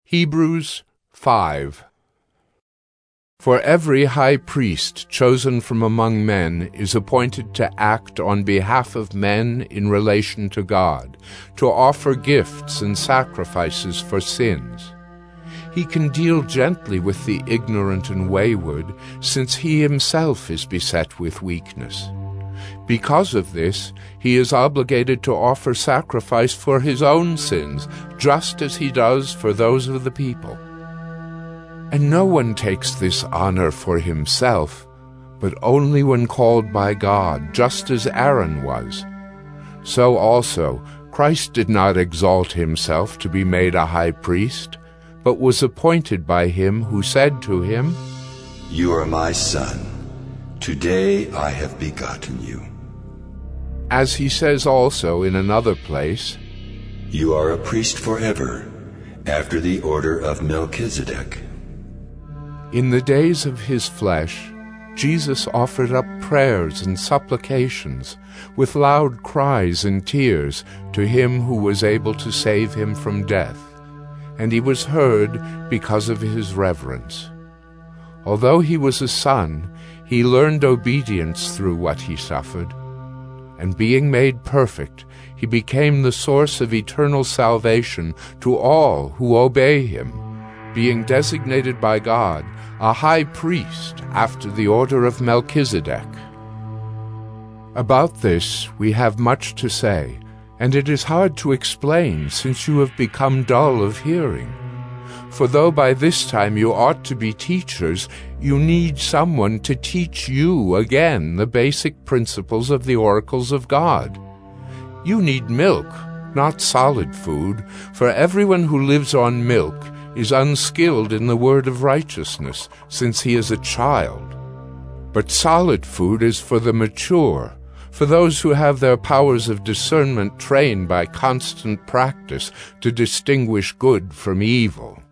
Hebrews 5. For every high priest chosen from among men is appointed to act on behalf of men in relation to God, to offer gifts and sacrifices for sins. He can deal gently with the ignorant and wayward, since he himself is beset with weakness. Because of this, he is obligated to offer sacrifice for his own sins, just as he does for those of the people. And no one takes this honor for himself, but only when called by God, just as Aaron was. So also, Christ did not exalt himself to be made a high priest, but was appointed by him who said to him, "You are my son. Today I have begotten you." As he says also in another place, "You are a priest forever, after the order of Melchizedek." In the days of his flesh, Jesus offered up prayers and supplications with loud cries and tears to him who was able to save him from death, and he was heard because of his reverence. Although he was a son, he learned obedience through what he suffered, and being made perfect, he became the source of eternal salvation to all who obey him, being designated by God a high priest after the order of Melchizedek. About this we have much to say, and it is hard to explain since you have become dull of hearing. For though by this time you ought to be teachers, you need someone to teach you again the basic principles of the oracles of God. You need milk, not solid food, for everyone who lives on milk is unskilled in the word of righteousness, since he is a child. But solid food is for the mature, for those who have their powers of discernment trained by constant practice to distinguish good from evil.